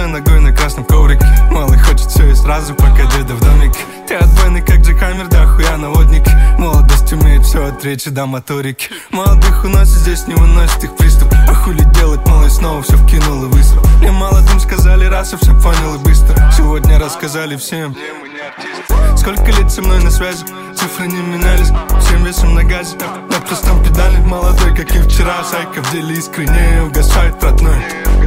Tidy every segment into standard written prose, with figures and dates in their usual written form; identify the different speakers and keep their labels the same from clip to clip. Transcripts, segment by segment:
Speaker 1: одной ногой на красном коврике. Малый хочет все и сразу, пока деда в домике. Ты отбойный, как Джек Хаммер, да хуя наводник. Молодость умеет все от речи до моторики. Молодых уносит, здесь не выносит их приступ. А хули делать, малый снова все вкинул и высрал. Мне молодым сказали раз, и все понял и быстро. Сегодня рассказали всем. Сколько лет со мной на связи, цифры не менялись. Всем весом на газе, на простом педали. Молодой, как и вчера, сайка в деле искренне угасает родной.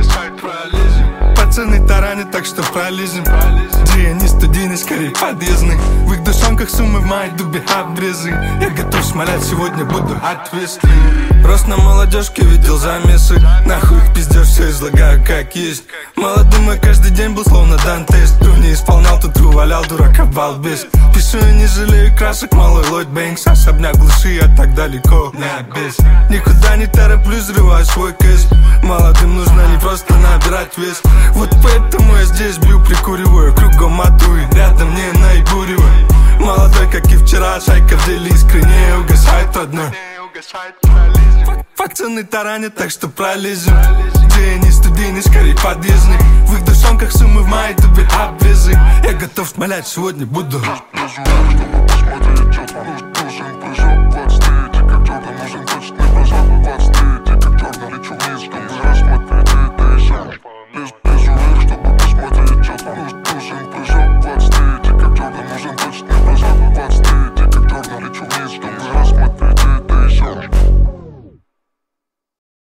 Speaker 1: Пацаны таранят, так что пролезем. Где они студийные, скорее подъездные. В их душонках суммы в моей дубе обрезы. Я готов смолять, сегодня буду ответственный. Рост на молодежке, видел замесы. Нахуй их пиздешь, все излагаю как есть. Молодым мой каждый день был словно Дантес. Кто не исполнял, тот валял, дурака балбес. Пишу и не жалею красок, малой Ллойд Бэнкс. Особняк глуши, я так далеко не обез. Никуда не тороплюсь, взрываю свой кэш. Молодым нужно не просто набирать вес. Вот поэтому я здесь бью, прикуриваю. Кругом матую, рядом не наибуриваю. Молодой, как и вчера, шайка в деле искренне угасает родной. Пацаны таранят, так что пролезем. Где они студийные, скорее подъездные. В их душонках суммы в моей дубе обрезы. Я готов смолять, сегодня буду